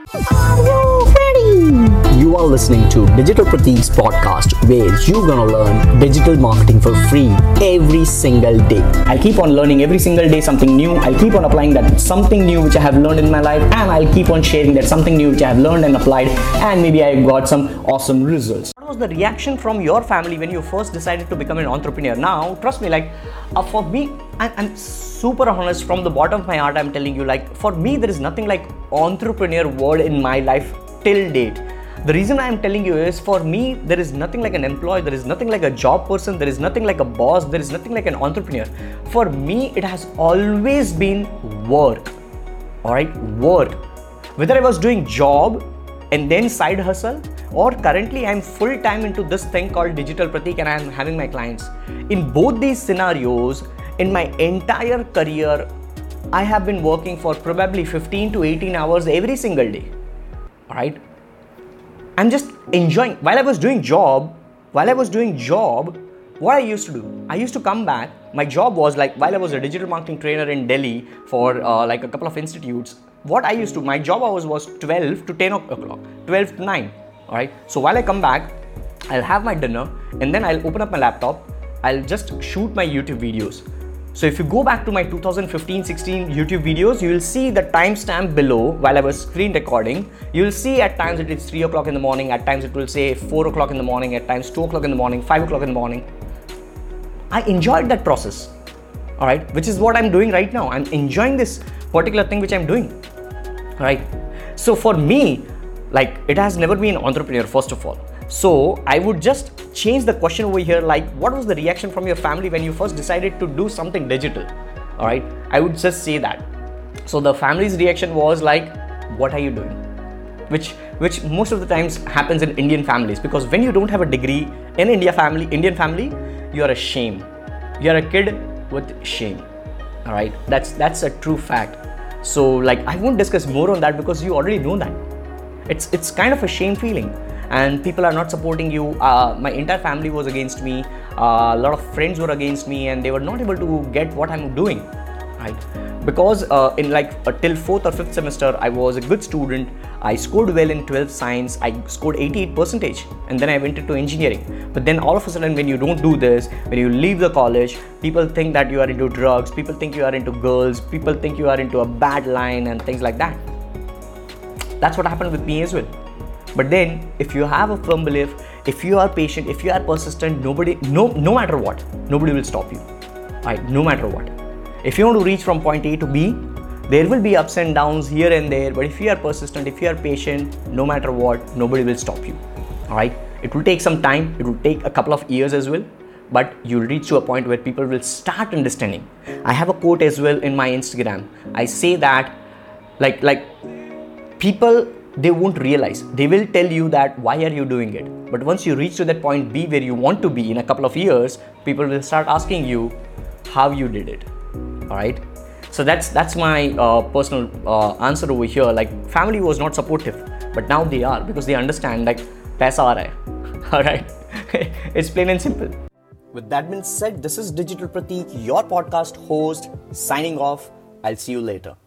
Are you ready? You are listening to Digital Pratik's podcast, where you're gonna learn digital marketing for free every single day. I'll keep on learning every single day something new. I'll keep on applying that something new which I have learned in my life, and I'll keep on sharing that something new which I have learned and applied, and maybe I got some awesome results. What was the reaction from your family when you first decided to become an entrepreneur? Now, trust me, for me, I'm super honest from the bottom of my heart. I'm telling you, for me, there is nothing like entrepreneur word in my life till date. The reason I am telling you is, for me, there is nothing like an employee, there is nothing like a job person, there is nothing like a boss, there is nothing like an entrepreneur. For me, it has always been work. Alright, work. Whether I was doing job and then side hustle, or currently I'm full time into this thing called Digital Pratik and I'm having my clients. In both these scenarios, in my entire career, I have been working for probably 15 to 18 hours every single day. Alright. I'm just enjoying. While I was doing job, what I used to do, I used to come back. My job was while I was a digital marketing trainer in Delhi for a couple of institutes, my job hours was 12 to 10 o'clock, 12 to 9. Alright. So while I come back, I'll have my dinner and then I'll open up my laptop. I'll just shoot my YouTube videos. So if you go back to my 2015-16 YouTube videos, you will see the timestamp below while I was screen recording. You will see at times it is 3 o'clock in the morning, at times it will say 4 o'clock in the morning, at times 2 o'clock in the morning, 5 o'clock in the morning. I enjoyed that process, alright, which is what I'm doing right now. I'm enjoying this particular thing which I'm doing, right? So for me, it has never been an entrepreneur, first of all. So I would just change the question over here, what was the reaction from your family when you first decided to do something digital? All right, I would just say that. So the family's reaction was what are you doing? Which most of the times happens in Indian families, because when you don't have a degree in Indian family, you are a shame. You are a kid with shame. All right, that's a true fact. So I won't discuss more on that because you already know that. It's kind of a shame feeling. And people are not supporting you. My entire family was against me. A lot of friends were against me, and they were not able to get what I'm doing, right? Because in till 4th or 5th semester, I was a good student. I scored well in 12th science. I scored 88%, and then I went into engineering. But then all of a sudden, when you don't do this, when you leave the college, people think that you are into drugs. People think you are into girls. People think you are into a bad line and things like that. That's what happened with me as well. But then, if you have a firm belief, if you are patient, if you are persistent, no matter what, nobody will stop you. Right? No matter what. If you want to reach from point A to B, there will be ups and downs here and there. But if you are persistent, if you are patient, no matter what, nobody will stop you. All right? It will take some time. It will take a couple of years as well. But you'll reach to a point where people will start understanding. I have a quote as well in my Instagram. I say that, people, they won't realize. They will tell you that why are you doing it? But once you reach to that point B where you want to be in a couple of years, people will start asking you how you did it. All right. So that's my personal answer over here. Family was not supportive, but now they are, because they understand paisa aa raha hai. All right. It's plain and simple. With that being said, this is Digital Pratik, your podcast host, signing off. I'll see you later.